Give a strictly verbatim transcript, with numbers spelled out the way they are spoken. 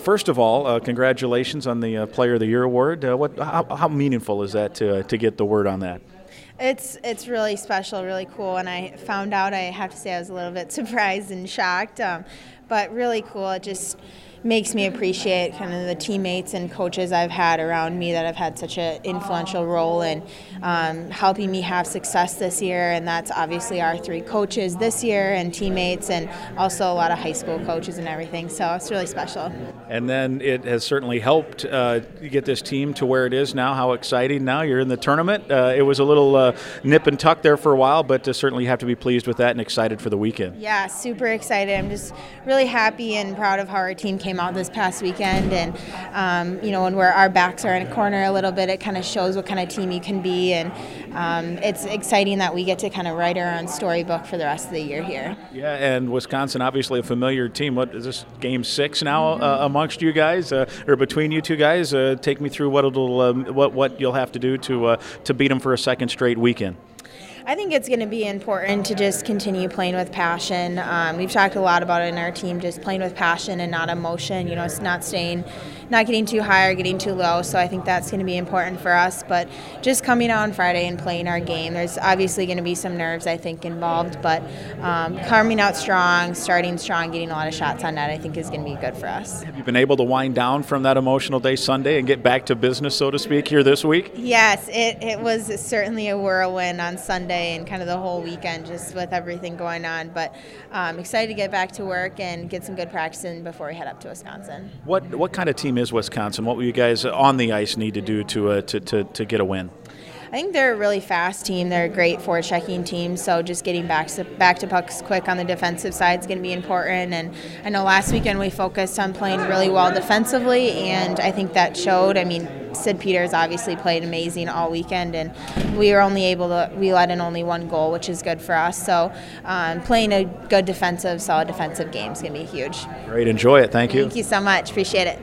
First of all, uh, congratulations on the uh, Player of the Year award. Uh, what, how, how meaningful is that to, uh, to get the word on that? It's it's really special, really cool. And I found out, I have to say I was a little bit surprised and shocked, um, but really cool. It just makes me appreciate kind of the teammates and coaches I've had around me that have had such an influential role in um, helping me have success this year. And that's obviously our three coaches this year and teammates, and also a lot of high school coaches and everything. So it's really special. And then it has certainly helped uh, get this team to where it is now. How exciting now. You're in the tournament. Uh, it was a little uh, nip and tuck there for a while, but uh, certainly have to be pleased with that and excited for the weekend. Yeah, super excited. I'm just really happy and proud of how our team came out this past weekend. And, um, you know, when we're, our backs are in a corner a little bit, it kind of shows what kind of team you can be. And um, it's exciting that we get to kind of write our own storybook for the rest of the year here. Yeah, and Wisconsin, obviously a familiar team. What is this, game six now uh, amongst you guys, uh, or between you two guys? Uh, take me through what it'll, um, what what you'll have to do to uh, to beat them for a second straight weekend. I think it's going to be important to just continue playing with passion. Um, we've talked a lot about it in our team, just playing with passion and not emotion. You know, it's not staying, not getting too high or getting too low. So I think that's going to be important for us. But just coming out on Friday and playing our game, there's obviously going to be some nerves, I think, involved. But um, coming out strong, starting strong, getting a lot of shots on net, I think is going to be good for us. Have you been able to wind down from that emotional day Sunday and get back to business, so to speak, here this week? Yes, it, it was certainly a whirlwind on Sunday and kind of the whole weekend, just with everything going on. But I'm um, excited to get back to work and get some good practice in before we head up to Wisconsin. What what kind of team is Wisconsin? What will you guys on the ice need to do to uh, to, to to get a win? I think they're a really fast team. They're a great forechecking team, so just getting back to, back to pucks quick on the defensive side is going to be important. And I know last weekend we focused on playing really well defensively, and I think that showed. I mean, Sid Peters obviously played amazing all weekend, and we were only able to, we let in only one goal, which is good for us. So um, playing a good defensive, solid defensive game is going to be huge. Great. Enjoy it. Thank you. Thank you so much. Appreciate it.